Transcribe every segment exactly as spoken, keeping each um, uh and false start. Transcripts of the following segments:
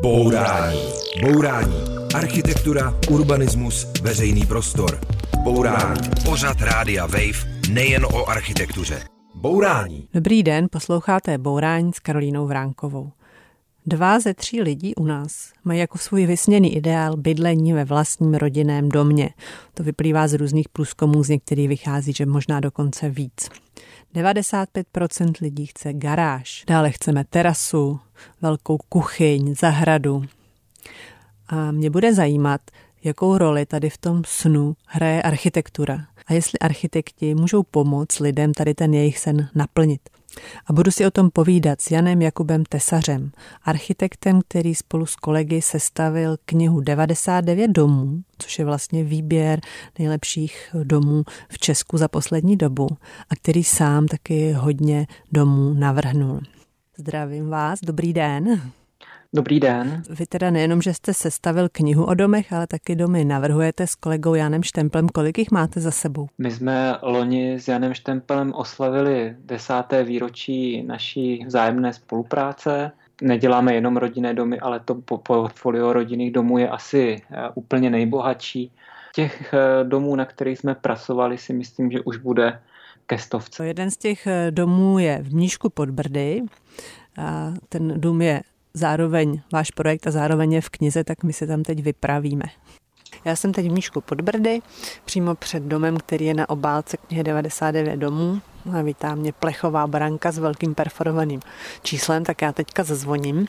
Bourání. Bourání. Architektura, urbanismus, veřejný prostor. Bourání. Pořad Rádia Wave nejen o architektuře. Bourání. Dobrý den, posloucháte Bourání s Karolínou Vránkovou. Dva ze tří lidí u nás mají jako svůj vysněný ideál bydlení ve vlastním rodinném domě. To vyplývá z různých průzkumů, z některých vychází, že možná dokonce víc. devadesát pět procent lidí chce garáž, dále chceme terasu, velkou kuchyň, zahradu. A mě bude zajímat, jakou roli tady v tom snu hraje architektura a jestli architekti můžou pomoct lidem tady ten jejich sen naplnit. A budu si o tom povídat s Janem Jakubem Tesařem, architektem, který spolu s kolegy sestavil knihu devadesát devět domů, což je vlastně výběr nejlepších domů v Česku za poslední dobu a který sám taky hodně domů navrhnul. Zdravím vás, dobrý den. Dobrý den. Vy teda nejenom, že jste sestavil knihu o domech, ale taky domy navrhujete s kolegou Janem Štemplem. Kolik jich máte za sebou? My jsme loni s Janem Štemplem oslavili desáté výročí naší vzájemné spolupráce. Neděláme jenom rodinné domy, ale to portfolio rodinných domů je asi úplně nejbohatší. Těch domů, na kterých jsme pracovali, si myslím, že už bude ke stovce. Jeden z těch domů je v Mníšku pod Brdy. A ten dům je zároveň váš projekt a zároveň je v knize, tak my se tam teď vypravíme. Já jsem teď v Mníšku pod Brdy, přímo před domem, který je na obálce knihy devadesát devět domů. A vítá mě plechová branka s velkým perforovaným číslem, tak já teďka zazvoním.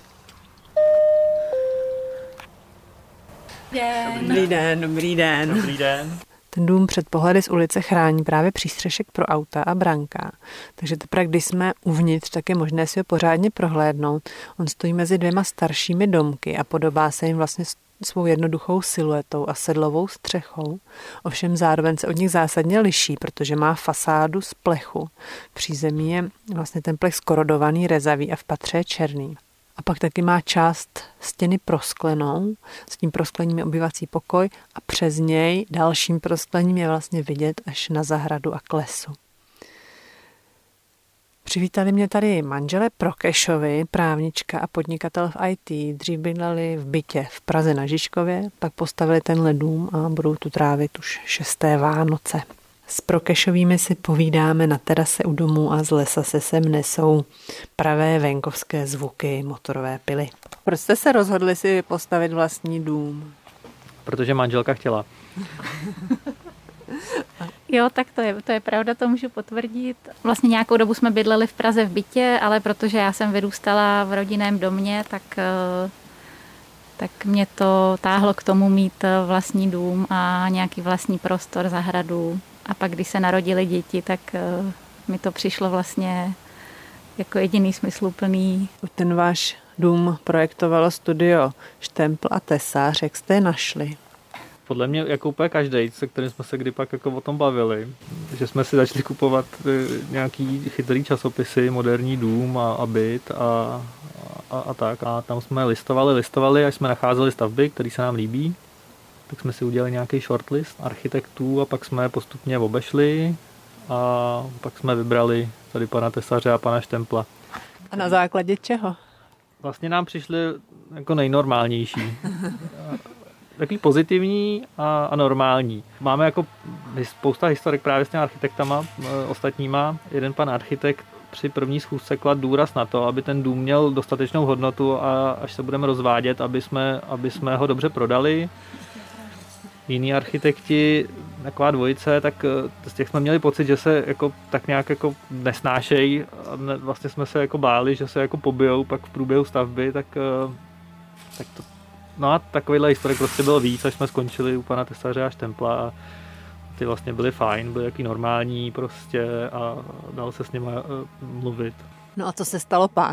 Den. Dobrý den, dobrý den. Dobrý den. Ten dům před pohledy z ulice chrání právě přístřešek pro auta a branka. Takže teprve, když jsme uvnitř, tak je možné si ho pořádně prohlédnout. On stojí mezi dvěma staršími domky a podobá se jim vlastně svou jednoduchou siluetou a sedlovou střechou. Ovšem zároveň se od nich zásadně liší, protože má fasádu z plechu. V přízemí je vlastně ten plech skorodovaný, rezavý a v patře je černý. A pak taky má část stěny prosklenou, s tím prosklením je obývací pokoj a přes něj dalším prosklením je vlastně vidět až na zahradu a k lesu. Přivítali mě tady manželé Prokešovi, právnička a podnikatel v í té. Dřív bydleli v bytě v Praze na Žižkově, pak postavili tenhle dům a budou tu trávit už šesté Vánoce. S Prokešovými si povídáme na terase u domu a z lesa se sem nesou pravé venkovské zvuky motorové pily. Proč jste se rozhodli si postavit vlastní dům? Protože manželka chtěla. Jo, tak to je, to je pravda, to můžu potvrdit. Vlastně nějakou dobu jsme bydleli v Praze v bytě, ale protože já jsem vyrůstala v rodinném domě, tak, tak mě to táhlo k tomu mít vlastní dům a nějaký vlastní prostor, zahradu. A pak, když se narodily děti, tak mi to přišlo vlastně jako jediný smysluplný. Ten váš dům projektovalo studio Štempl a Tesař. Jak jste je našli? Podle mě jako úplně každej, se kterým jsme se kdy pak jako o tom bavili, že jsme si začali kupovat nějaký chytrý časopisy, moderní dům a, a byt a, a, a tak. A tam jsme listovali, listovali, až jsme nacházeli stavby, které se nám líbí. Tak jsme si udělali nějaký shortlist architektů a pak jsme postupně obešli a pak jsme vybrali tady pana Tesaře a pana Štempla. A na základě čeho? Vlastně nám přišli jako nejnormálnější. Takový pozitivní a, a normální. Máme jako spousta historik právě s těmi architektama ostatníma. Jeden pan architekt při první schůzce kladl důraz na to, aby ten dům měl dostatečnou hodnotu a až se budeme rozvádět, aby jsme, aby jsme ho dobře prodali. Jiní architekti, taková dvojice, tak z těch jsme měli pocit, že se jako tak nějak jako nesnášejí a ne, vlastně jsme se jako báli, že se jako pobijou pak v průběhu stavby, tak, tak to, no a takovýhle historik prostě bylo víc, až jsme skončili u pana Tesaře a Štempla a ty vlastně byly fajn, byly jaký normální prostě a dalo se s nimi mluvit. No a co se stalo pak?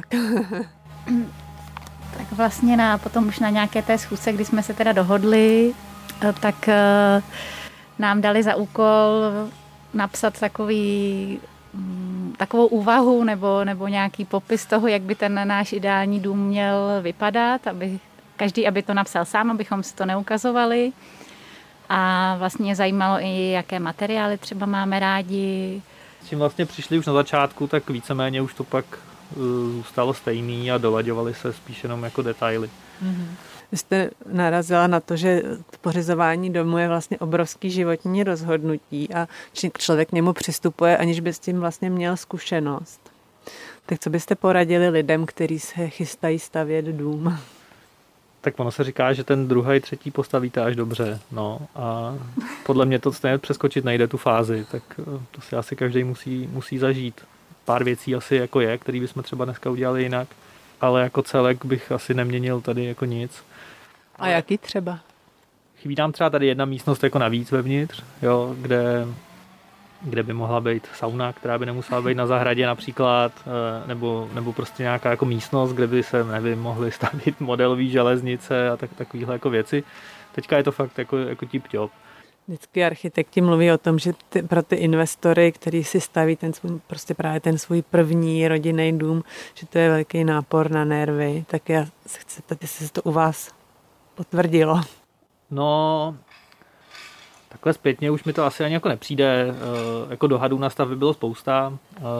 Tak vlastně na, potom už na nějaké té schůzce, kdy jsme se teda dohodli, tak nám dali za úkol napsat takový, takovou úvahu nebo, nebo nějaký popis toho, jak by ten náš ideální dům měl vypadat, aby každý, aby to napsal sám, abychom si to neukazovali. A vlastně zajímalo i, jaké materiály třeba máme rádi. S čím vlastně přišli už na začátku, tak víceméně už to pak zůstalo stejný a dolaďovaly se spíš jenom jako detaily. Mm-hmm. Vy jste narazila na to, že pořizování domu je vlastně obrovský životní rozhodnutí a člověk k němu přistupuje, aniž by s tím vlastně měl zkušenost. Tak co byste poradili lidem, kteří se chystají stavět dům? Tak ono se říká, že ten druhý, třetí postavíte až dobře. No a podle mě to stejně přeskočit nejde tu fázi, tak to si asi každý musí, musí zažít. Pár věcí asi jako je, který bychom třeba dneska udělali jinak, ale jako celek bych asi neměnil tady jako nic. A jaký třeba? Chybí nám třeba tady jedna místnost jako navíc vevnitř, jo, kde, kde by mohla být sauna, která by nemusela být na zahradě například, nebo, nebo prostě nějaká jako místnost, kde by se, nevím, mohly stavit modelové železnice a tak, takovýhle jako věci. Teďka je to fakt jako, jako tip-top. Vždycky architekti mluví o tom, že ty, pro ty investory, kteří si staví ten svůj, prostě právě ten svůj první rodinný dům, že to je velký nápor na nervy. Tak já se chci zeptat, jestli se to u vás potvrdilo. No, takhle zpětně už mi to asi ani jako nepřijde. Jako dohadů na stavbě bylo spousta.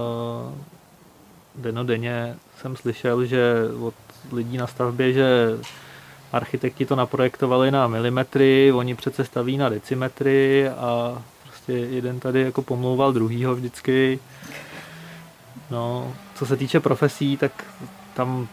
Denodenně jsem slyšel, že od lidí na stavbě, že architekti to naprojektovali na milimetry, oni přece staví na decimetry a prostě jeden tady jako pomlouval druhýho vždycky. No, co se týče profesí, tak tam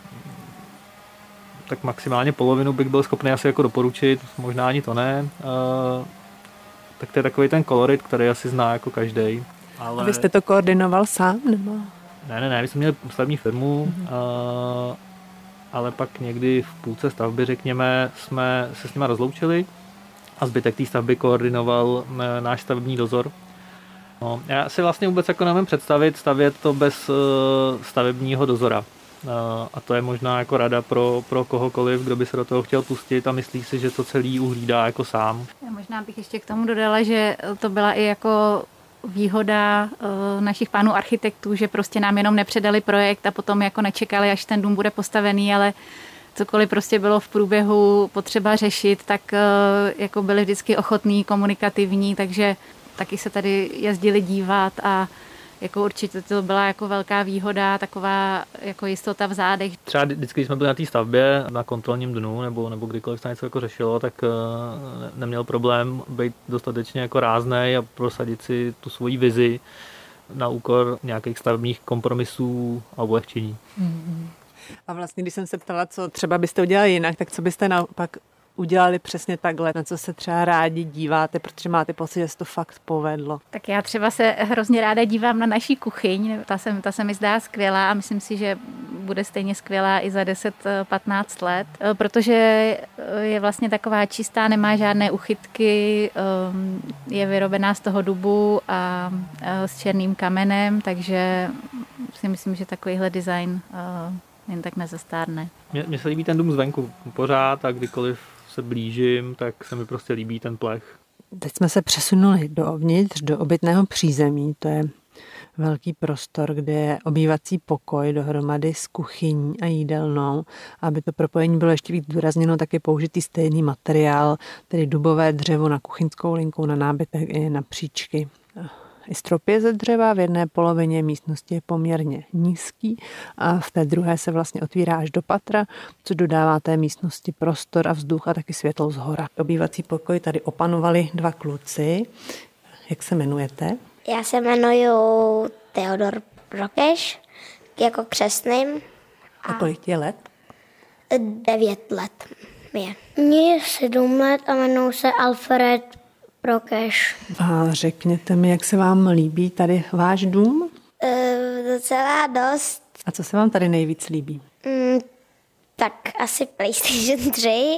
tak maximálně polovinu bych byl schopný asi jako doporučit, možná ani to ne. Uh, tak to je takový ten kolorit, který asi zná jako každej. Ale... A vy jste to koordinoval sám, nebo? Ne, ne, ne, my jsme měli stavební firmu, mm-hmm. uh, ale pak někdy v půlce stavby, řekněme, jsme se s nimi rozloučili a zbytek té stavby koordinoval náš stavební dozor. No, já si vlastně vůbec jako nevím představit stavět to bez uh, stavebního dozora. A to je možná jako rada pro, pro kohokoliv, kdo by se do toho chtěl pustit a myslí si, že to celý uhlídá jako sám. Já možná bych ještě k tomu dodala, že to byla i jako výhoda našich pánů architektů, že prostě nám jenom nepředali projekt a potom jako nečekali, až ten dům bude postavený, ale cokoliv prostě bylo v průběhu potřeba řešit, tak jako byli vždycky ochotní, komunikativní, takže taky se tady jezdili dívat a jako určitě to byla jako velká výhoda, taková jako jistota v zádech. Třeba vždycky, když jsme byli na té stavbě, na kontrolním dnu, nebo, nebo kdykoliv se něco jako řešilo, tak neměl problém být dostatečně jako ráznej a prosadit si tu svoji vizi na úkor nějakých stavebních kompromisů a ulehčení. Mm-hmm. A vlastně, když jsem se ptala, co třeba byste udělali jinak, tak co byste naopak udělali přesně takhle, na co se třeba rádi díváte, protože máte pocit, že se to fakt povedlo? Tak já třeba se hrozně ráda dívám na naší kuchyň, ta se, ta se mi zdá skvělá a myslím si, že bude stejně skvělá i za deset patnáct let, protože je vlastně taková čistá, nemá žádné uchytky, je vyrobená z toho dubu a s černým kamenem, takže si myslím, že takovýhle design jen tak nezastárne. Mně se líbí ten dům zvenku pořád a kdykoliv se blížím, tak se mi prostě líbí ten plech. Teď jsme se přesunuli dovnitř, do obytného přízemí. To je velký prostor, kde je obývací pokoj dohromady s kuchyní a jídelnou. Aby to propojení bylo ještě víc důrazněno, tak je použitý stejný materiál, tedy dubové dřevo na kuchyňskou linku, na nábytek i na příčky. I strop je ze dřeva, v jedné polovině místnosti je poměrně nízký a v té druhé se vlastně otvírá až do patra, co dodává té místnosti prostor a vzduch a taky světlo zhora. Obývací pokoj tady opanovali dva kluci. Jak se jmenujete? Já se jmenuji Teodor Prokeš, jako křestným. A, a kolik je let? Devět let je. Mně je sedm let a jmenuji se Alfred Prokeš. A řekněte mi, jak se vám líbí tady váš dům? Uh, docela dost. A co se vám tady nejvíc líbí? Mm, tak asi PlayStation tři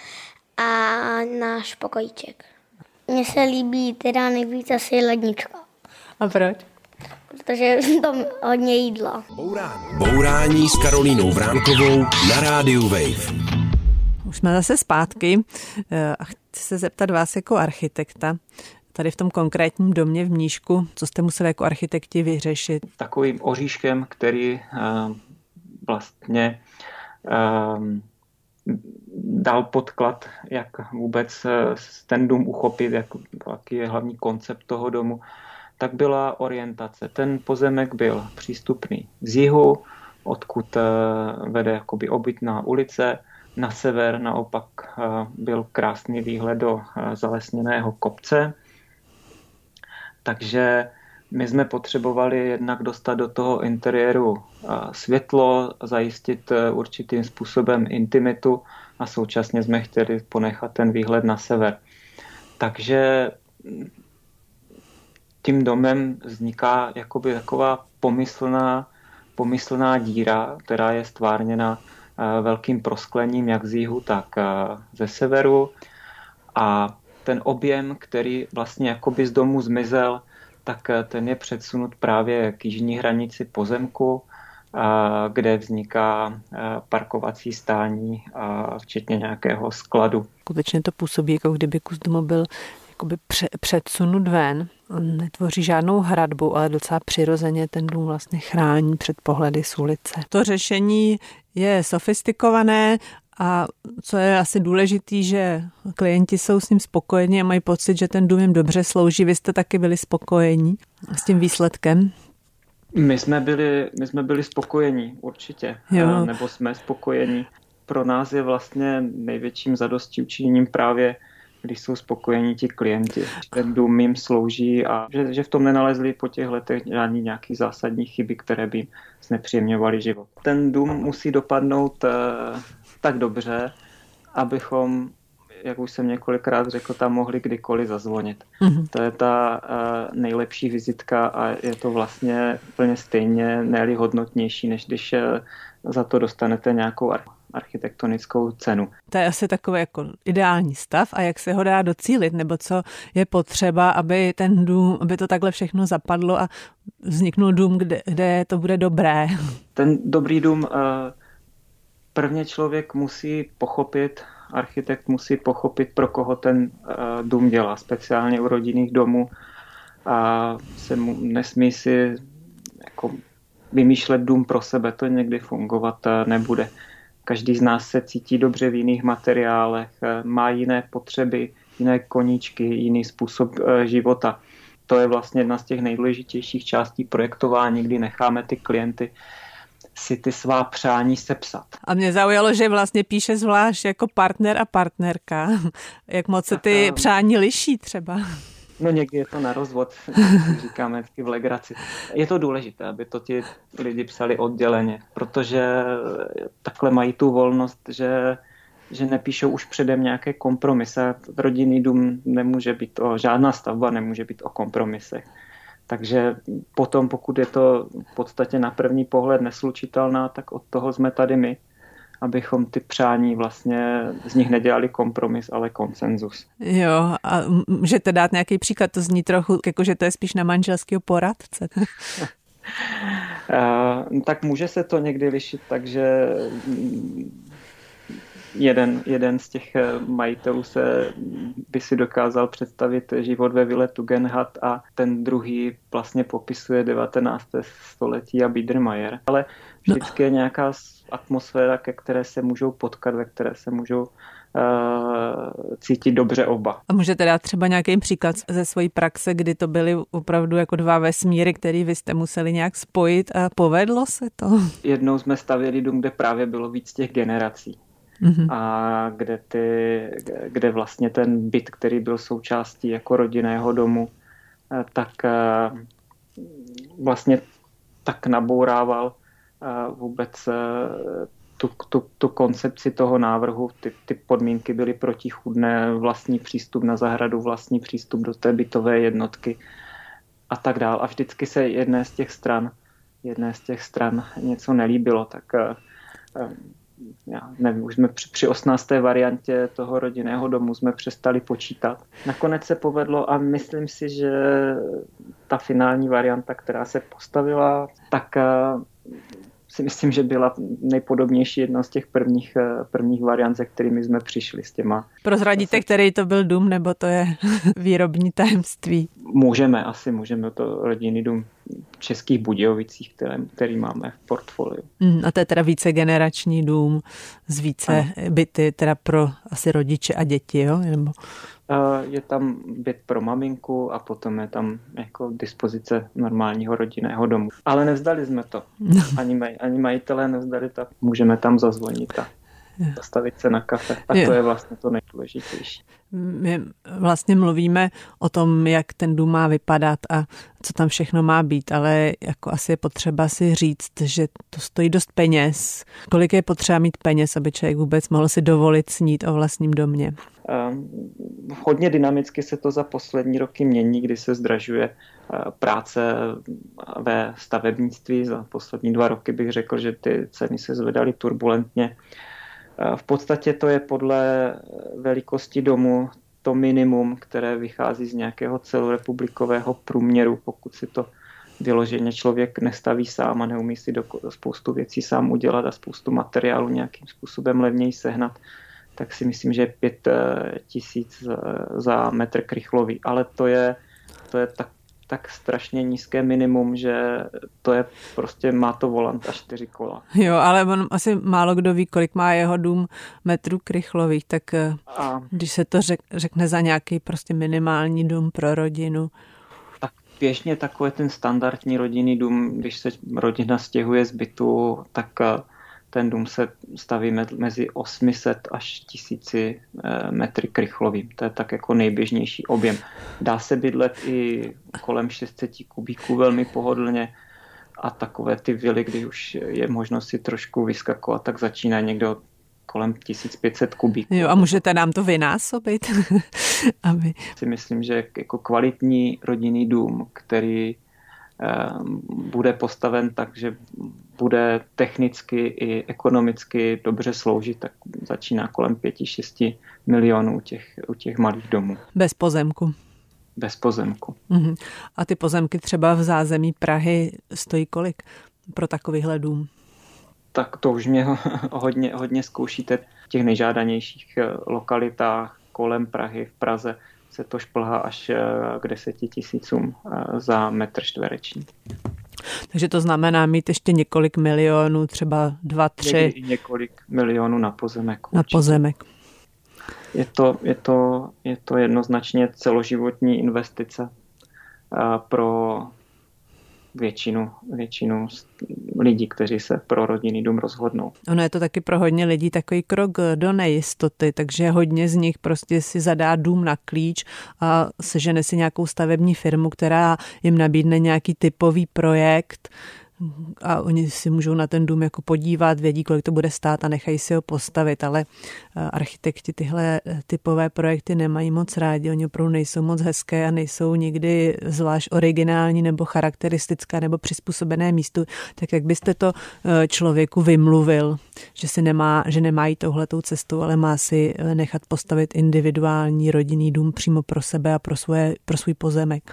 a náš pokojíček. Mně se líbí teda nejvíc asi lednička. A proč? Protože tam hodně jídla. Bourání. Bourání s Karolínou Vránkovou na rádiu Wave. Už jsme zase zpátky a chci se zeptat vás jako architekta, tady v tom konkrétním domě v Mníšku, co jste museli jako architekti vyřešit? Takovým oříškem, který uh, vlastně uh, dal podklad, jak vůbec uh, ten dům uchopit, jak, jaký je hlavní koncept toho domu, tak byla orientace. Ten pozemek byl přístupný z jihu, odkud vede jakoby obytná ulice. Na sever naopak byl krásný výhled do zalesněného kopce. Takže my jsme potřebovali jednak dostat do toho interiéru světlo, zajistit určitým způsobem intimitu a současně jsme chtěli ponechat ten výhled na sever. Takže tím domem vzniká jakoby taková pomyslná, pomyslná díra, která je stvárněna velkým prosklením jak z jihu, tak ze severu. A ten objem, který vlastně jakoby z domu zmizel, tak ten je předsunut právě k jižní hranici pozemku, kde vzniká parkovací stání, včetně nějakého skladu. Skutečně to působí, jako kdyby kus domu byl jakoby předsunut ven. On netvoří žádnou hradbu, ale docela přirozeně ten dům vlastně chrání před pohledy z ulice. To řešení je sofistikované a co je asi důležitý, že klienti jsou s ním spokojeni a mají pocit, že ten dům jim dobře slouží. Vy jste taky byli spokojení s tím výsledkem? My jsme byli, my jsme byli spokojení, určitě. Jo. Nebo jsme spokojení. Pro nás je vlastně největším zadostiučiněním právě, když jsou spokojení ti klienti. Ten dům jim slouží a že, že v tom nenalezli po těch letech žádný nějaký zásadní chyby, které by jim znepříjemňovaly život. Ten dům musí dopadnout uh, tak dobře, abychom, jak už jsem několikrát řekl, tam mohli kdykoliv zazvonit. Mm-hmm. To je ta uh, nejlepší vizitka a je to vlastně úplně stejně, ne-li hodnotnější, než když uh, za to dostanete nějakou architektonickou cenu. To je asi takový jako ideální stav a jak se ho dá docílit, nebo co je potřeba, aby ten dům, aby to takhle všechno zapadlo a vzniknul dům, kde, kde to bude dobré. Ten dobrý dům, prvně člověk musí pochopit, architekt musí pochopit, pro koho ten dům dělá, speciálně u rodinných domů a se mu nesmí si jako vymýšlet dům pro sebe, to někdy fungovat nebude. Každý z nás se cítí dobře v jiných materiálech, má jiné potřeby, jiné koníčky, jiný způsob života. To je vlastně jedna z těch nejdůležitějších částí projektování, kdy necháme ty klienty si ty svá přání sepsat. A mě zaujalo, že vlastně píše zvlášť jako partner a partnerka. Jak moc se ty přání liší třeba? No někdy je to na rozvod, říkáme vždycky v legraci. Je to důležité, aby to ti lidi psali odděleně, protože takhle mají tu volnost, že, že nepíšou už předem nějaké kompromisy. Rodinný dům nemůže být o, žádná stavba nemůže být o kompromisech. Takže potom, pokud je to v podstatě na první pohled neslučitelná, tak od toho jsme tady my, abychom ty přání vlastně z nich nedělali kompromis, ale konsenzus. Jo, a můžete dát nějaký příklad? To zní trochu, jako že to je spíš na manželského poradce. uh, tak může se to někdy lišit, takže jeden, jeden z těch majitelů se by si dokázal představit život ve vile Tugendhat a ten druhý vlastně popisuje devatenácté století a Biedermeier. Ale vždycky je nějaká atmosféra, ke které se můžou potkat, ve které se můžou uh, cítit dobře oba. A můžete dát třeba nějaký příklad ze své praxe, kdy to byly opravdu jako dva vesmíry, který vy jste museli nějak spojit a povedlo se to? Jednou jsme stavěli dům, kde právě bylo víc těch generací. Mm-hmm. A kde, ty, kde vlastně ten byt, který byl součástí jako rodinného domu, tak vlastně tak nabourával vůbec tu, tu, tu koncepci toho návrhu. Ty, ty podmínky byly protichůdné, vlastní přístup na zahradu, vlastní přístup do té bytové jednotky a tak dál. A vždycky se jedné z těch stran, jedné z těch stran něco nelíbilo, tak já nevím, už jsme při, při osmnácté variantě toho rodinného domu jsme přestali počítat. Nakonec se povedlo a myslím si, že ta finální varianta, která se postavila, tak uh, si myslím, že byla nejpodobnější jedna z těch prvních, prvních variant, se kterými jsme přišli s těma. Prozradíte, který to byl dům, nebo to je výrobní tajemství? Můžeme, asi můžeme, to rodinný dům v Českých Budějovicích, který, který máme v portfoliu. Mm, a to je teda vícegenerační dům z více ano. byty, teda pro asi rodiče a děti, jo? Nebo... Je tam byt pro maminku a potom je tam jako dispozice normálního rodinného domu. Ale nevzdali jsme to. Ani, maj, ani majitelé nevzdali to. Můžeme tam zazvonit a zastavit se na kafe. A to je vlastně to nejdůležitější. My vlastně mluvíme o tom, jak ten dům má vypadat a co tam všechno má být, ale jako asi je potřeba si říct, že to stojí dost peněz. Kolik je potřeba mít peněz, aby člověk vůbec mohl si dovolit snít o vlastním domě? Hodně dynamicky se to za poslední roky mění, kdy se zdražuje práce ve stavebnictví. Za poslední dva roky bych řekl, že ty ceny se zvedaly turbulentně. V podstatě to je podle velikosti domu to minimum, které vychází z nějakého celorepublikového průměru, pokud si to vyloženě člověk nestaví sám a neumí si do, spoustu věcí sám udělat a spoustu materiálu nějakým způsobem levněji sehnat, tak si myslím, že je pět tisíc za metr krychlový. Ale to je, to je tak, tak strašně nízké minimum, že to je prostě, má to volant a čtyři kola. Jo, ale on asi málo kdo ví, kolik má jeho dům metrů krychlových, tak a když se to řek, řekne za nějaký prostě minimální dům pro rodinu. Tak běžně takový ten standardní rodinný dům, když se rodina stěhuje z bytu, tak ten dům se staví mezi osm set až tisíc metry krychlovým. To je tak jako nejběžnější objem. Dá se bydlet i kolem šest set kubíků velmi pohodlně a takové ty vily, když už je možnost si trošku vyskakovat, tak začíná někdo kolem tisíc pět set kubíků. Jo, a můžete nám to vynásobit? Aby... Si myslím, že jako kvalitní rodinný dům, který bude postaven tak, že bude technicky i ekonomicky dobře sloužit, tak začíná kolem pět až šest milionů u těch, u těch malých domů. Bez pozemku. Bez pozemku. Uhum. A ty pozemky třeba v zázemí Prahy stojí kolik pro takovýhle dům? Tak to už mě hodně, hodně zkoušíte v těch nejžádanějších lokalitách kolem Prahy, v Praze se to šplhá až k deseti tisícům za metr čtvereční. Takže to znamená mít ještě několik milionů, třeba dva, tři. Několik milionů na pozemek. Na určitě. Pozemek. Je to, je, to, je to jednoznačně celoživotní investice pro většinu, většinu lidí, kteří se pro rodinný dům rozhodnou. Ono je to taky pro hodně lidí takový krok do nejistoty, takže hodně z nich prostě si zadá dům na klíč a sežene si nějakou stavební firmu, která jim nabídne nějaký typový projekt a oni si můžou na ten dům jako podívat, vědí, kolik to bude stát a nechají si ho postavit, ale architekti tyhle typové projekty nemají moc rádi, oni opravdu nejsou moc hezké a nejsou nikdy zvlášť originální nebo charakteristické nebo přizpůsobené místu, tak jak byste to člověku vymluvil, že si nemá, že nemá jít touhletou cestou, ale má si nechat postavit individuální rodinný dům přímo pro sebe a pro, svoje, pro svůj pozemek?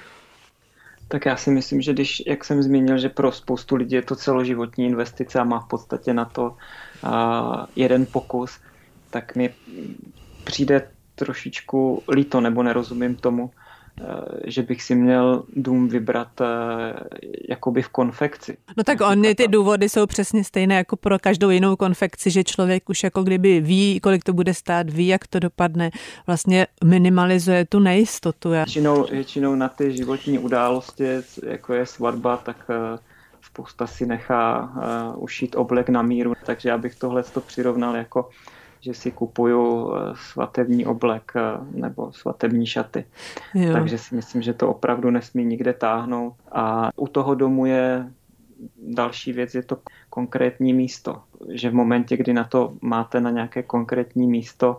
Tak já si myslím, že když, jak jsem zmínil, že pro spoustu lidí je to celoživotní investice a má v podstatě na to uh, jeden pokus, tak mi přijde trošičku líto, nebo nerozumím tomu, uh, že bych si měl dům vybrat uh, jakoby v konfekci. No tak oni ty důvody jsou přesně stejné jako pro každou jinou konfekci, že člověk už jako kdyby ví, kolik to bude stát, ví, jak to dopadne, vlastně minimalizuje tu nejistotu. Většinou, většinou na ty životní události, jako je svatba, tak uh, spousta si nechá uh, ušít oblek na míru, takže já bych tohle přirovnal jako že si kupuju svatební oblek nebo svatební šaty. Jo. Takže si myslím, že to opravdu nesmí nikde táhnout. A u toho domu je další věc, je to konkrétní místo. Že v momentě, kdy na to máte na nějaké konkrétní místo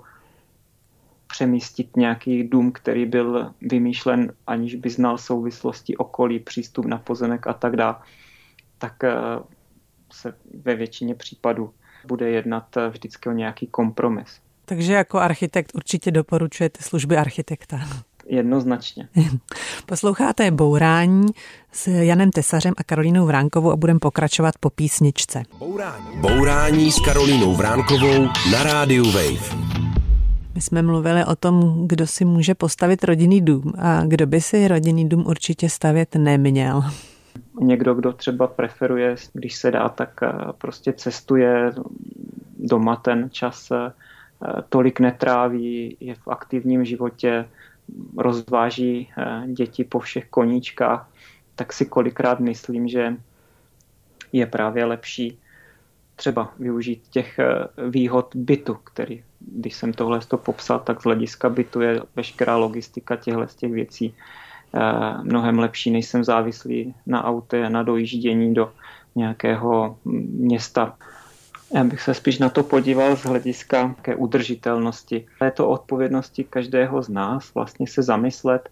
přemístit nějaký dům, který byl vymýšlen, aniž by znal souvislosti okolí, přístup na pozemek a tak dále, tak se ve většině případů bude jednat vždycky o nějaký kompromis. Takže jako architekt určitě doporučujete služby architekta. Jednoznačně. Posloucháte Bourání s Janem Tesařem a Karolínou Vránkovou a budeme pokračovat po písničce. Bourání. Bourání s Karolínou Vránkovou na rádiu Wave. My jsme mluvili o tom, kdo si může postavit rodinný dům a kdo by si rodinný dům určitě stavět neměl. Někdo, kdo třeba preferuje, když se dá, tak prostě cestuje doma ten čas tolik netráví, je v aktivním životě, rozváží děti po všech koníčkách, tak si kolikrát myslím, že je právě lepší třeba využít těch výhod bytu, který, když jsem tohle to popsal, tak z hlediska bytu je veškerá logistika těchto z těch věcí mnohem lepší, než jsem závislý na autě, na dojíždění do nějakého města. Já bych se spíš na to podíval z hlediska ke udržitelnosti. Je to odpovědnosti každého z nás vlastně se zamyslet,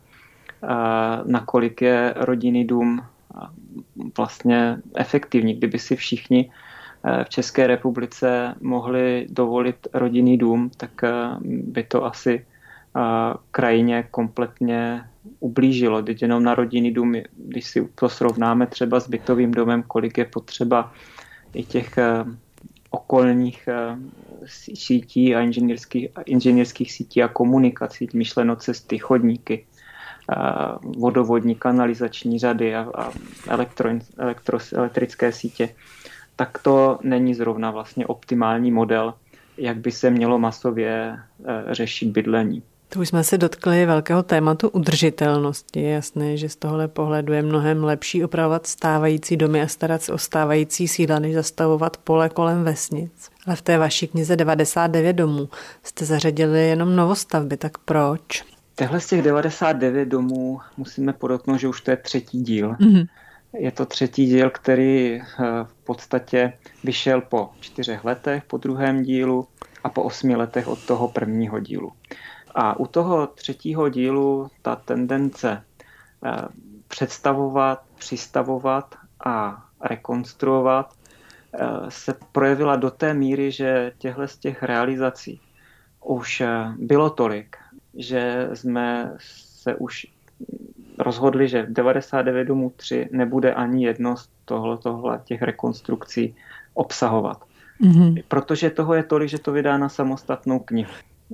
nakolik je rodinný dům vlastně efektivní. Kdyby si všichni v České republice mohli dovolit rodinný dům, tak by to asi krajině kompletně ublížilo. Teď jenom na rodinný dům, když si to srovnáme třeba s bytovým domem, kolik je potřeba i těch okolních sítí a inženýrských, inženýrských sítí a komunikací, myšleno cesty, chodníky, vodovodní, kanalizační řady a, a elektro, elektro, elektrické sítě, tak to není zrovna vlastně optimální model, jak by se mělo masově řešit bydlení. Tu už jsme se dotkli velkého tématu udržitelnosti. Je jasné, že z tohohle pohledu je mnohem lepší opravovat stávající domy a starat se o stávající sídla, než zastavovat pole kolem vesnic. Ale v té vaší knize devadesát devět domů jste zařadili jenom novostavby, tak proč? Tehle z těch devadesát devět domů musíme podotknout, že už to je třetí díl. Mm-hmm. Je to třetí díl, který v podstatě vyšel po čtyřech letech, po druhém dílu a po osmi letech od toho prvního dílu. A u toho třetího dílu ta tendence představovat, přistavovat a rekonstruovat se projevila do té míry, že těchto z těch realizací už bylo tolik, že jsme se už rozhodli, že v devadesát devět domů tři nebude ani jedno z tohle, tohle těch rekonstrukcí obsahovat. Mm-hmm. Protože toho je tolik, že to vydá na samostatnou knihu.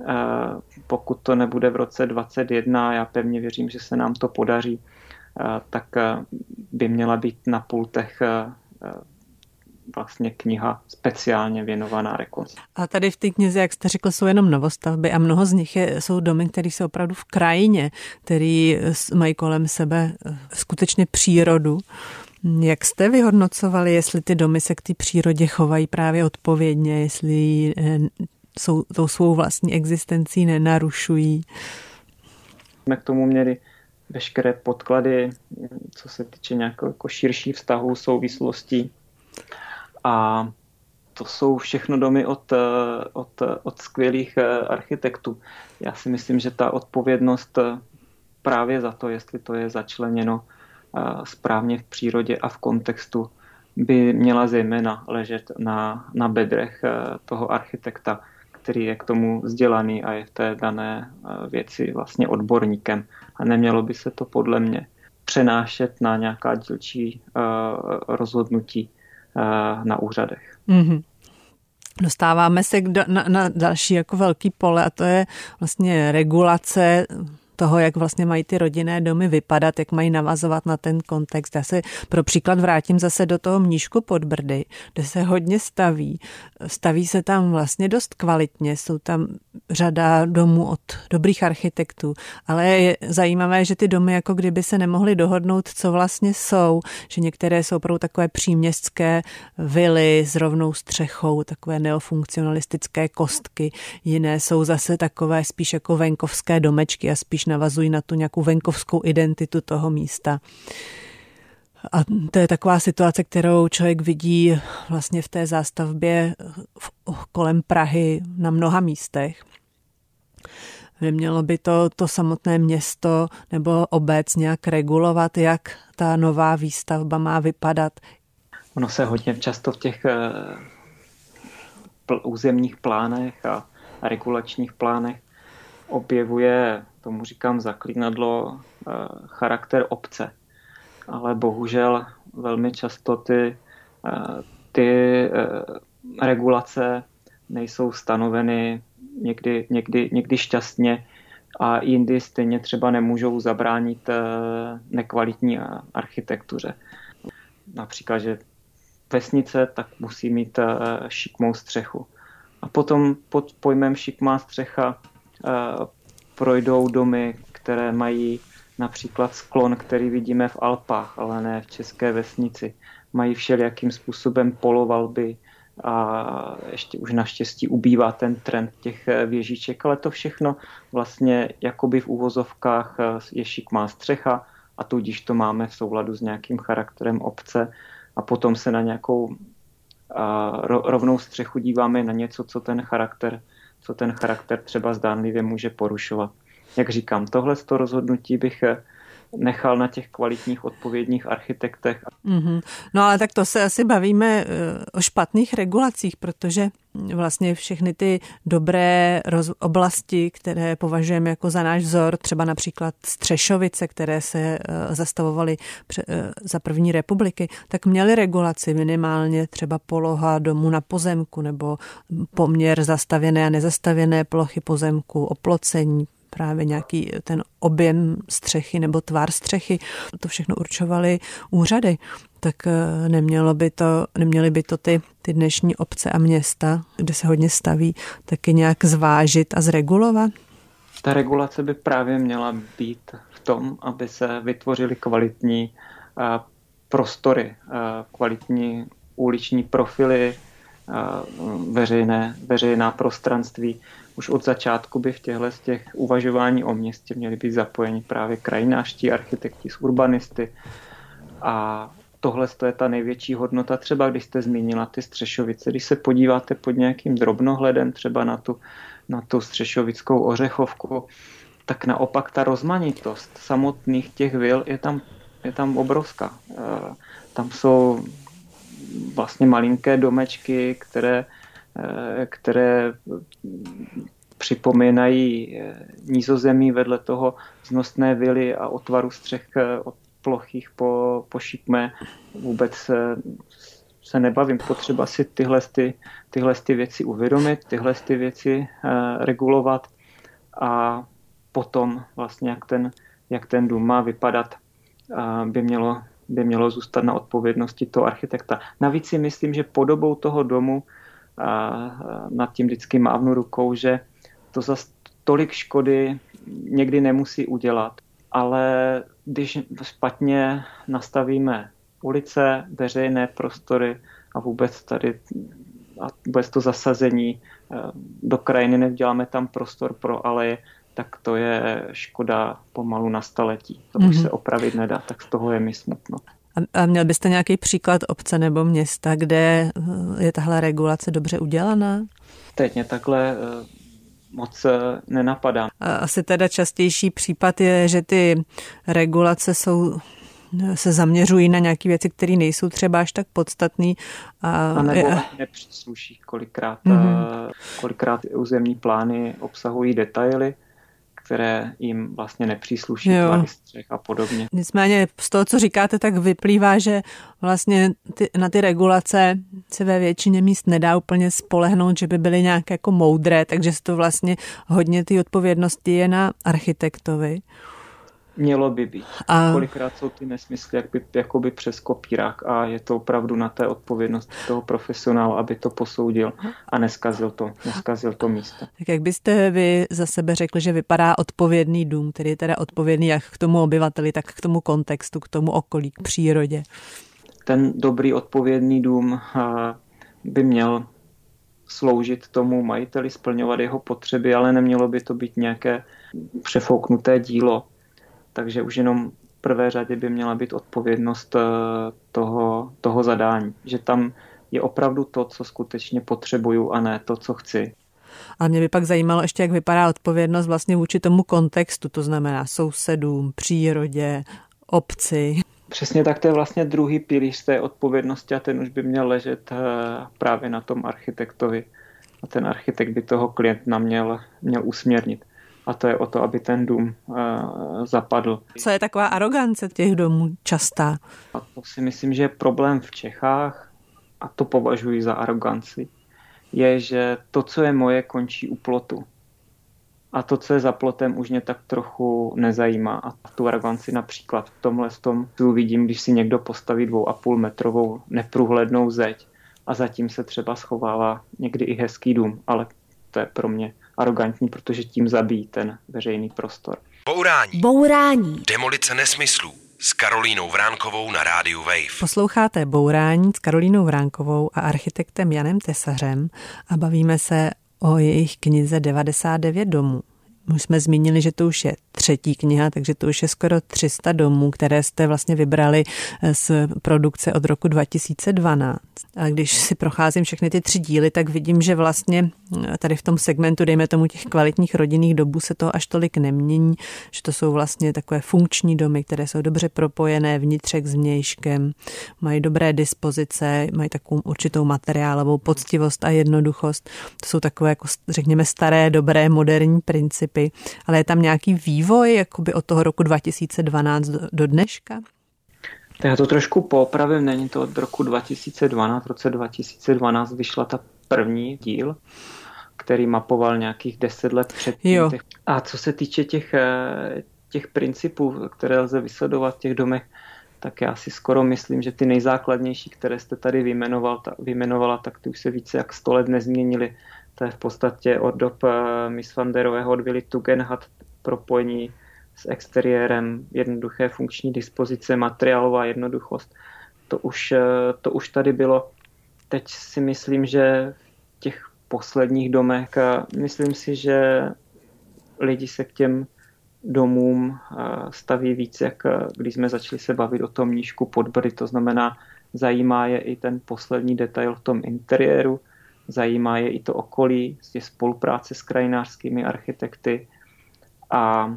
Pokud to nebude v roce dvacet jedna, já pevně věřím, že se nám to podaří, tak by měla být na pultech vlastně kniha speciálně věnovaná rekonstrukci. A tady v té knize, jak jste řekl, jsou jenom novostavby a mnoho z nich je, jsou domy, které jsou opravdu v krajině, které mají kolem sebe skutečně přírodu. Jak jste vyhodnocovali, jestli ty domy se k té přírodě chovají právě odpovědně, jestli jsou tou svou vlastní existencí nenarušují? Jsme k tomu měli veškeré podklady, co se týče nějakého jako širší vztahu, souvislostí. A to jsou všechno domy od, od, od skvělých architektů. Já si myslím, že ta odpovědnost právě za to, jestli to je začleněno správně v přírodě a v kontextu, by měla zejména ležet na, na bedrech toho architekta, který je k tomu vzdělaný a je v té dané věci vlastně odborníkem. A nemělo by se to podle mě přenášet na nějaká dílčí rozhodnutí na úřadech. Mm-hmm. Dostáváme se k do, na, na další jako velký pole a to je vlastně regulace toho, jak vlastně mají ty rodinné domy vypadat, jak mají navazovat na ten kontext. Já se pro příklad vrátím zase do toho Mníšku pod Brdy, kde se hodně staví. Staví se tam vlastně dost kvalitně, jsou tam řada domů od dobrých architektů, ale je zajímavé, že ty domy jako kdyby se nemohly dohodnout, co vlastně jsou, že některé jsou opravdu takové příměstské vily s rovnou střechou, takové neofunkcionalistické kostky, jiné jsou zase takové spíš jako venkovské domečky a spíš navazují na tu nějakou venkovskou identitu toho místa. A to je taková situace, kterou člověk vidí vlastně v té zástavbě kolem Prahy na mnoha místech. Nemělo by to, to samotné město nebo obec nějak regulovat, jak ta nová výstavba má vypadat? Ono se hodně často v těch pl- územních plánech a regulačních plánech objevuje, tomu říkám zaklínadlo, charakter obce. Ale bohužel velmi často ty, ty regulace nejsou stanoveny někdy, někdy, někdy šťastně a jindy stejně třeba nemůžou zabránit nekvalitní architektuře. Například, že vesnice tak musí mít šikmou střechu. A potom pod pojmem šikmá střecha projdou domy, které mají například sklon, který vidíme v Alpách, ale ne v české vesnici. Mají všelijakým způsobem polovalby a ještě už naštěstí ubývá ten trend těch věžiček, ale to všechno vlastně jakoby v uvozovkách je šikmá střecha a tudíž to máme v souladu s nějakým charakterem obce a potom se na nějakou rovnou střechu díváme na něco, co ten charakter, co ten charakter třeba zdánlivě může porušovat. Jak říkám, tohle z toho rozhodnutí bych nechal na těch kvalitních odpovědních architektech. Mm-hmm. No ale tak to se asi bavíme o špatných regulacích, protože vlastně všechny ty dobré roz- oblasti, které považujeme jako za náš vzor, třeba například Střešovice, které se uh, zastavovaly pře- uh, za první republiky, tak měly regulaci minimálně třeba poloha domu na pozemku nebo poměr zastavěné a nezastavěné plochy pozemku, oplocení, právě nějaký ten objem střechy nebo tvar střechy. To všechno určovaly úřady. Tak nemělo by to, neměly by to ty, ty dnešní obce a města, kde se hodně staví, taky nějak zvážit a zregulovat? Ta regulace by právě měla být v tom, aby se vytvořily kvalitní prostory, kvalitní uliční profily, veřejné, veřejná prostranství. Už od začátku by v těchto z těch uvažování o městě měli být zapojeni právě krajinářští architekti s urbanisty. A tohle je ta největší hodnota, třeba když jste zmínila ty Střešovice. Když se podíváte pod nějakým drobnohledem třeba na tu, na tu střešovickou Ořechovku, tak naopak ta rozmanitost samotných těch vil je tam, je tam obrovská. Tam jsou vlastně malinké domečky, které, které připomínají nízozemí, vedle toho vznosné vily a o tvaru střech od plochých po, po šikmé. Vůbec se, se nebavím. Potřeba si tyhle, ty, tyhle ty věci uvědomit, tyhle ty věci uh, regulovat a potom vlastně, jak ten, jak ten dům má vypadat, uh, by mělo by mělo zůstat na odpovědnosti toho architekta. Navíc si myslím, že podobou toho domu a nad tím vždycky mávnu rukou, že to zas tolik škody někdy nemusí udělat. Ale když špatně nastavíme ulice, veřejné prostory a vůbec tady a vůbec to zasazení do krajiny, neuděláme tam prostor pro aleje, tak to je škoda pomalu na staletí. To už mm-hmm. se opravit nedá, tak z toho je mi smutno. A měl byste nějaký příklad obce nebo města, kde je tahle regulace dobře udělaná? Teď mě takhle moc nenapadá. Asi teda častější případ je, že ty regulace jsou, se zaměřují na nějaké věci, které nejsou třeba až tak podstatné. A, a nebo je... nepřísluší. Kolikrát, mm-hmm. kolikrát územní plány obsahují detaily, které jim vlastně nepřísluší, tvary střech a podobně. Nicméně z toho, co říkáte, tak vyplývá, že vlastně ty, na ty regulace se ve většině míst nedá úplně spolehnout, že by byly nějak jako moudré, takže se to vlastně hodně ty odpovědnosti je na architektovi. Mělo by být. A... Kolikrát jsou ty nesmysly jakby, jakoby přes kopírák a je to opravdu na té odpovědnosti toho profesionála, aby to posoudil a neskazil to, neskazil to místo. Tak jak byste vy za sebe řekli, že vypadá odpovědný dům, který je teda odpovědný jak k tomu obyvateli, tak k tomu kontextu, k tomu okolí, k přírodě? Ten dobrý odpovědný dům by měl sloužit tomu majiteli, splňovat jeho potřeby, ale nemělo by to být nějaké přefouknuté dílo. Takže už jenom v prvé řadě by měla být odpovědnost toho, toho zadání. Že tam je opravdu to, co skutečně potřebuju a ne to, co chci. A mě by pak zajímalo ještě, jak vypadá odpovědnost vlastně vůči tomu kontextu, to znamená sousedům, přírodě, obci. Přesně tak, to je vlastně druhý pilíř té odpovědnosti a ten už by měl ležet právě na tom architektovi. A ten architekt by toho klienta měl, měl usměrnit. A to je o to, aby ten dům uh, zapadl. Co je taková arogance těch domů častá? A to si myslím, že je problém v Čechách, a to považuji za aroganci, je, že to, co je moje, končí u plotu. A to, co je za plotem, už mě tak trochu nezajímá. A tu aroganci například v tomhle tom tu vidím, když si někdo postaví dvou a půl metrovou neprůhlednou zeď a zatím se třeba schovává někdy i hezký dům, ale to je pro mě arrogantní, protože tím zabíjí ten veřejný prostor. Bourání. Bourání. Demolice nesmyslů s Karolínou Vránkovou na rádiu Wave. Posloucháte Bourání s Karolínou Vránkovou a architektem Janem Tesařem a bavíme se o jejich knize devadesát devět domů. Už jsme zmínili, že to už je třetí kniha, takže to už je skoro tři sta domů, které jste vlastně vybrali z produkce od roku dva tisíce dvanáct. A když si procházím všechny ty tři díly, tak vidím, že vlastně tady v tom segmentu, dejme tomu těch kvalitních rodinných domů, se to až tolik nemění, že to jsou vlastně takové funkční domy, které jsou dobře propojené vnitřek s vnějškem, mají dobré dispozice, mají takovou určitou materiálovou poctivost a jednoduchost. To jsou takové, jako řekněme, staré, dobré, moderní principy, ale je tam nějaký vývoj jakoby od toho roku dva tisíce dvanáct do, do dneška? Tak já to trošku poopravím, není to od roku dva tisíce dvanáct, v roce dva tisíce dvanáct vyšla ta první díl, který mapoval nějakých deset let předtím. Jo. A co se týče těch, těch principů, které lze vysledovat v těch domech, tak já si skoro myslím, že ty nejzákladnější, které jste tady vyjmenoval, ta, vyjmenovala, tak ty už se více jak sto let nezměnily. To je v podstatě od dob Mies van derového od Willy Tugendhat, propojení s exteriérem, jednoduché funkční dispozice, materiálová jednoduchost. To už, to už tady bylo. Teď si myslím, že v těch posledních domech, myslím si, že lidi se k těm domům staví víc, jak když jsme začali se bavit o tom Mníšku pod Brdy. To znamená, zajímá je i ten poslední detail v tom interiéru, zajímá je i to okolí, je spolupráce s krajinářskými architekty a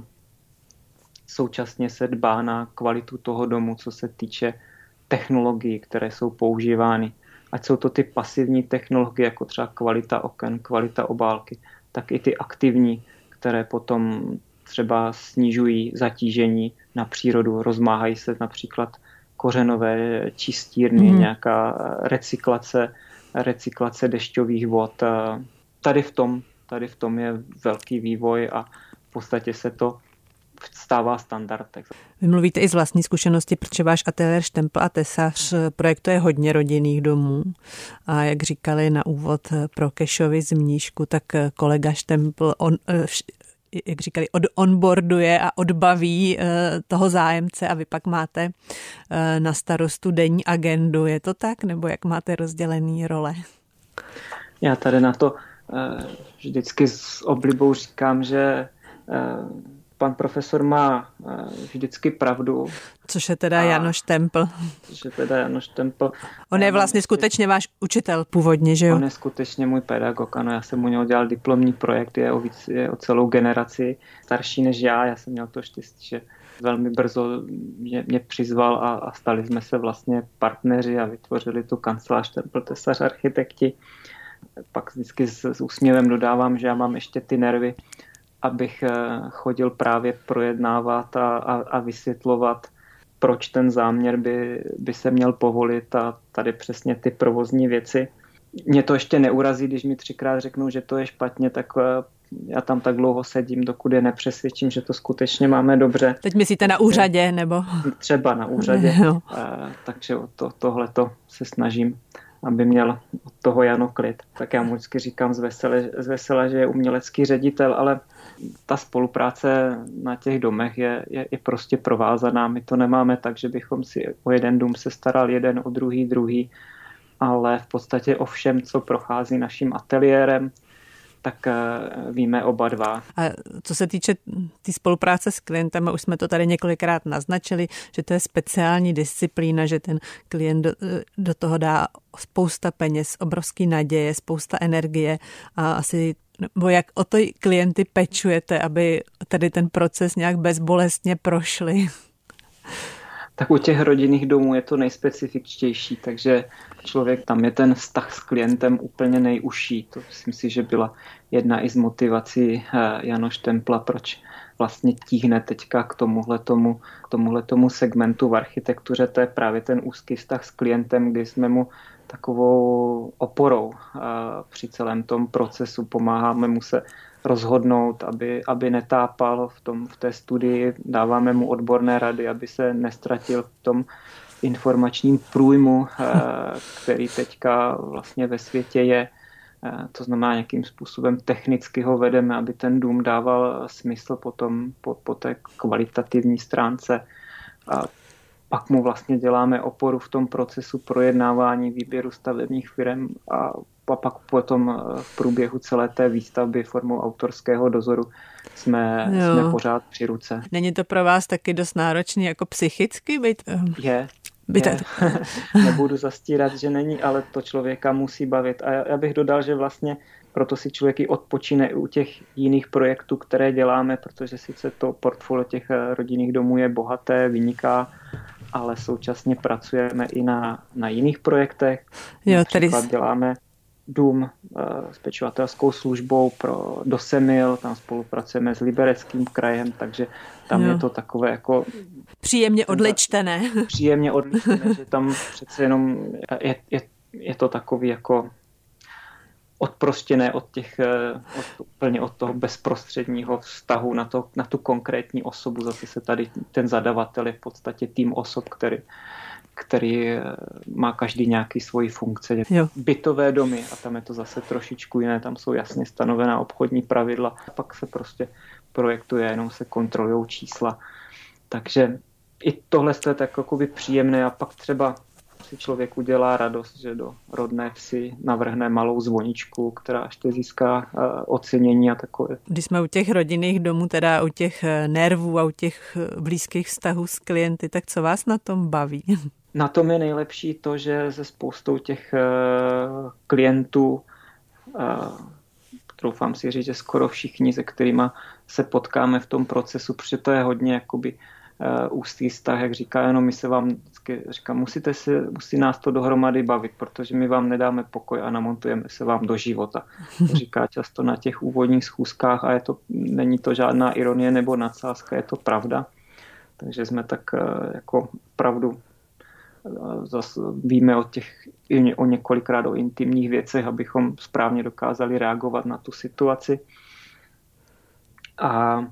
současně se dbá na kvalitu toho domu, co se týče technologií, které jsou používány. Ať jsou to ty pasivní technologie, jako třeba kvalita oken, kvalita obálky, tak i ty aktivní, které potom třeba snižují zatížení na přírodu, rozmáhají se například kořenové čistírny, mm. nějaká recyklace, recyklace dešťových vod. Tady v tom, tady v tom je velký vývoj a v podstatě se to stává standardem. Vy mluvíte i z vlastní zkušenosti, protože váš ateliér Štempl a Tesař projektuje hodně rodinných domů a jak říkali na úvod pro Kešovi z Mníšku, tak kolega Štempl on, jak říkali, od onboarduje a odbaví toho zájemce a vy pak máte na starostu denní agendu. Je to tak? Nebo jak máte rozdělený role? Já tady na to vždycky s oblibou říkám, že pan profesor má vždycky pravdu. Což je teda Janoš Štempl. Což je teda Janoš Štempl. On je vlastně skutečně váš učitel původně, že jo? On je skutečně můj pedagog, ano. Já jsem mu něho dělal diplomní projekt, je o, víc, je o celou generaci starší než já. Já jsem měl to štěstí, že velmi brzo mě, mě přizval a, a stali jsme se vlastně partneři a vytvořili tu kancelář Štempl Tesař architekti. Pak vždycky s, s úsměvem dodávám, že já mám ještě ty nervy, abych chodil právě projednávat a, a, a vysvětlovat, proč ten záměr by, by se měl povolit a tady přesně ty provozní věci. Mě to ještě neurazí, když mi třikrát řeknou, že to je špatně, tak já tam tak dlouho sedím, dokud je nepřesvědčím, že to skutečně máme dobře. Teď myslíte na úřadě, nebo? Třeba na úřadě. Takže o to, tohleto se snažím, aby měl od toho Jano klid. Tak já mu vždycky říkám z vesele, z vesela, že je umělecký ředitel, ale ta spolupráce na těch domech je, je, je prostě provázaná. My to nemáme tak, že bychom si o jeden dům se staral jeden, o druhý, druhý, ale v podstatě o všem, co prochází naším ateliérem, tak víme oba dva. A co se týče té tý spolupráce s klientem, už jsme to tady několikrát naznačili, že to je speciální disciplína, že ten klient do, do toho dá spousta peněz, obrovský naděje, spousta energie a asi, nebo jak o to klienty pečujete, aby tady ten proces nějak bezbolestně prošli? Tak u těch rodinných domů je to nejspecifičtější, takže člověk, tam je ten vztah s klientem úplně nejužší. To myslím si, že byla jedna i z motivací Jana Štempla, proč vlastně tíhne teďka k tomuhletomu, k tomuhletomu segmentu v architektuře. To je právě ten úzký vztah s klientem, kdy jsme mu takovou oporou při celém tom procesu. Pomáháme mu se rozhodnout, aby, aby netápal v, tom, v té studii, dáváme mu odborné rady, aby se nestratil v tom, informačním průjmu, který teďka vlastně ve světě je. To znamená, nějakým způsobem technicky ho vedeme, aby ten dům dával smysl potom po, po té kvalitativní stránce. A pak mu vlastně děláme oporu v tom procesu projednávání výběru stavebních firem a pak potom v průběhu celé té výstavby formou autorského dozoru jsme, jsme pořád při ruce. Není to pro vás taky dost náročný jako psychicky být? Je. Být je. Nebudu zastírat, že není, ale to člověka musí bavit. A já bych dodal, že vlastně proto si člověk i odpočine i u těch jiných projektů, které děláme, protože sice to portfolio těch rodinných domů je bohaté, vyniká, ale současně pracujeme i na, na jiných projektech. Jo, Například tady... děláme dům uh, s pečovatelskou službou pro do Semil, tam spolupracujeme s Libereckým krajem, takže tam jo. je to takové jako... Příjemně odličtené. Příjemně odličtené, že tam přece jenom je, je, je to takový jako odprostěné od těch, od, úplně od toho bezprostředního vztahu na, to, na tu konkrétní osobu. Zase se tady ten zadavatel je v podstatě tým osob, který, který má každý nějaký svoji funkce. Jo. Bytové domy a tam je to zase trošičku jiné, tam jsou jasně stanovená obchodní pravidla, pak se prostě projektuje, jenom se kontrolují čísla. Takže i tohle je tak jakoby příjemné a pak třeba si člověk udělá radost, že do rodné vsi navrhne malou zvoničku, která ještě získá uh, ocenění a takové. Když jsme u těch rodinných domů, teda u těch nervů a u těch blízkých vztahů s klienty, tak co vás na tom baví? Na tom je nejlepší to, že se spoustou těch uh, klientů, uh, troufám si říct, že skoro všichni, se kterými se potkáme v tom procesu, protože to je hodně jakoby Uh, úzký vztah, jak říká, jenom my se vám vždycky říká, musíte si, musí nás to dohromady bavit, protože my vám nedáme pokoj a namontujeme se vám do života. To říká často na těch úvodních schůzkách a je to, není to žádná ironie nebo nadsázka, je to pravda. Takže jsme tak uh, jako pravdu uh, zase víme o těch o několikrát o intimních věcech, abychom správně dokázali reagovat na tu situaci. A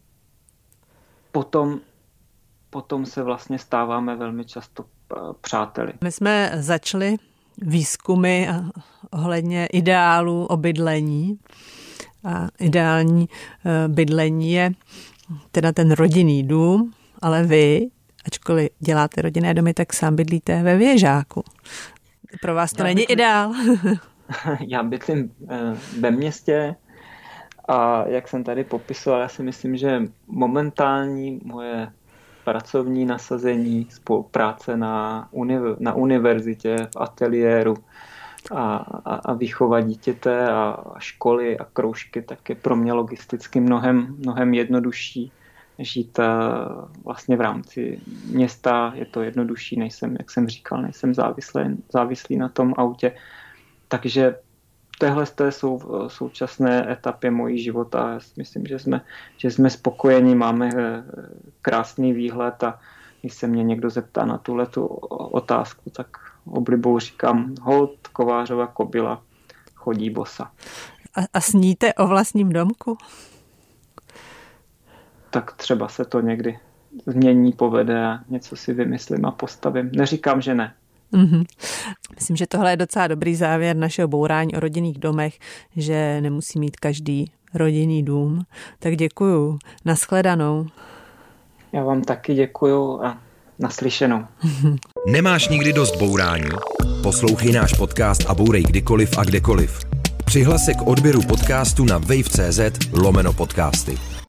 potom Potom se vlastně stáváme velmi často přáteli. My jsme začali výzkumy ohledně ideálů o bydlení. A ideální bydlení je teda ten rodinný dům, ale vy, ačkoliv děláte rodinné domy, tak sám bydlíte ve věžáku. Pro vás to já není bydlím, ideál. Já bydlím ve městě a jak jsem tady popisoval, já si myslím, že momentální moje pracovní nasazení, spolupráce na, univ- na univerzitě, v ateliéru a, a, a výchova dítěte a, a školy a kroužky, tak je pro mě logisticky mnohem, mnohem jednodušší žít vlastně v rámci města. Je to jednodušší, nejsem, jak jsem říkal, nejsem závislý, závislý na tom autě. Takže téhle z té sou, současné etapě mojí života. Já myslím, že jsme, že jsme spokojeni, máme krásný výhled a když se mě někdo zeptá na tuhletu otázku, tak oblibou říkám, holt kovářova kobyla chodí bosa. A, a sníte o vlastním domku? Tak třeba se to někdy změní, povede a něco si vymyslím a postavím. Neříkám, že ne. Mm-hmm. Myslím, že tohle je docela dobrý závěr našeho bourání o rodinných domech, že nemusí mít každý rodinný dům. Tak děkuju. Nashledanou. Já vám taky děkuju a naslyšenou. Nemáš nikdy dost bourání? Poslouchej náš podcast a bourej kdykoliv a kdekoliv. Přihlas se k odběru podcastu na wave tečka cz lomeno podcasty.